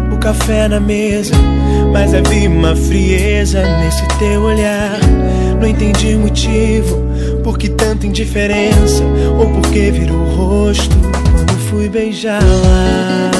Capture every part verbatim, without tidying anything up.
o café na mesa, mas havia uma frieza nesse teu olhar. Não entendi o motivo, por que tanta indiferença, ou por que virou o rosto quando fui beijá-la.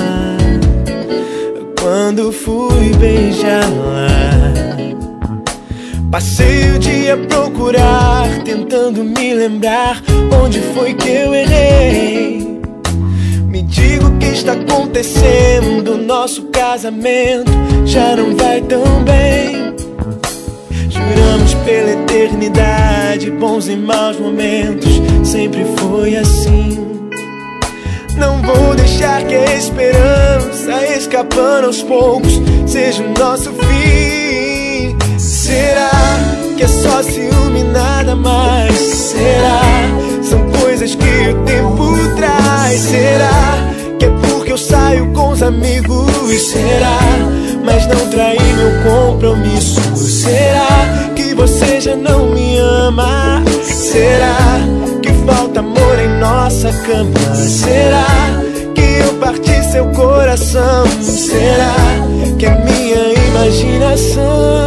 Quando fui beijá-la, passei o dia a procurar, tentando me lembrar onde foi que eu errei. Me diga o que está acontecendo, nosso casamento já não vai tão bem. Juramos pela eternidade, bons e maus momentos, sempre foi assim. Não vou deixar que a esperança, escapando aos poucos, seja o nosso fim. Será que é só ciúme e nada mais? Será? São coisas que o tempo traz. Será que é porque eu saio com os amigos? Será? Mas não traí meu compromisso. Será que você já não me ama? Será que falta amor em nossa cama? Será que eu parti seu coração? Será que é minha imaginação?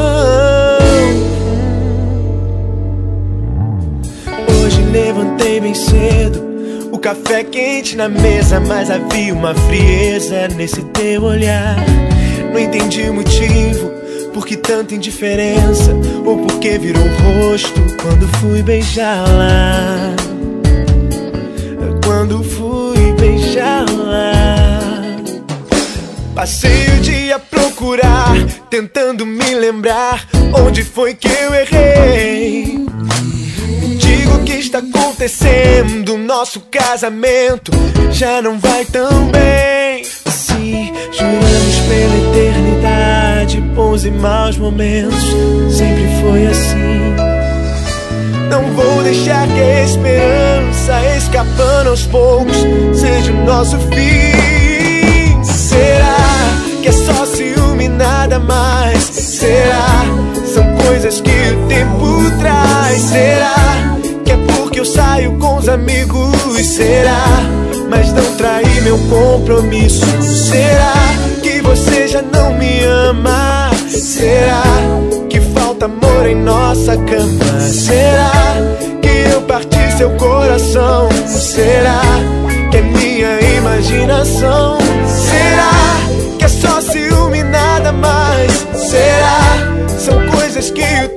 Hoje levantei bem cedo, o café quente na mesa, mas havia uma frieza nesse teu olhar. Não entendi o motivo, por que tanta indiferença, ou por que virou o rosto quando fui beijá-la. Quando fui beijá-la, passei o dia a procurar, tentando me lembrar onde foi que eu errei. Me diga o que está acontecendo, nosso casamento já não vai tão bem. Se juramos pela eternidade, bons e maus momentos, sempre foi assim. Não vou deixar que a esperança, escapando aos poucos, seja o nosso fim. Será que é só ciúme e nada mais? Será? São coisas que o tempo traz. Será que é porque eu saio com os amigos? Será? Mas não traí meu compromisso. Será que você já não me ama? Será que falta amor em nossa cama? Será que eu parti seu coração? Será que é minha imaginação? Será que é só ciúme e nada mais? Será? São coisas que o